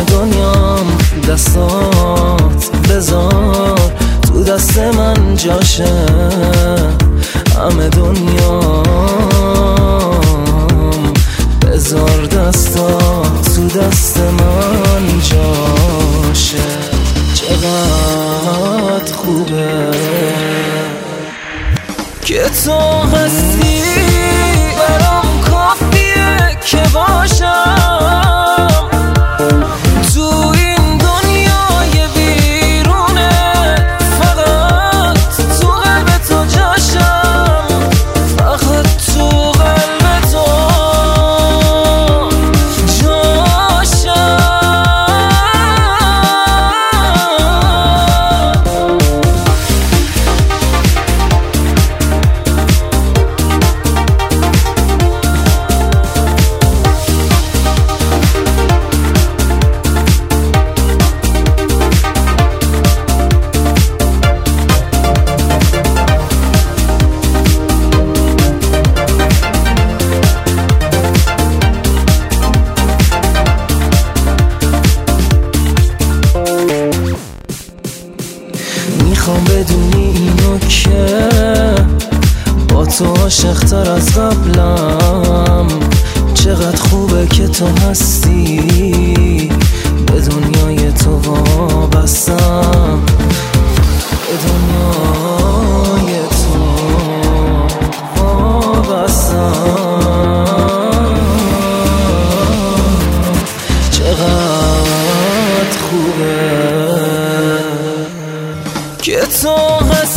دنیام دستات بذار تو دست من جاشه، همه دنیام بذار دستات تو دست من جاشه. چقدر خوبه که تو هستی، برام کافیه که باشم تو این دنیای بیرونه، فقط تو قلب تو جاشم، فقط تو قلب تو جاشم. میخوام بدونی اینو که با تو عاشق‌تر از قبلم، چقدر خوبه که تو هستی، به دنیای تو وابستم، به دنیای تو وابستم. چقدر خوبه که تو هستی.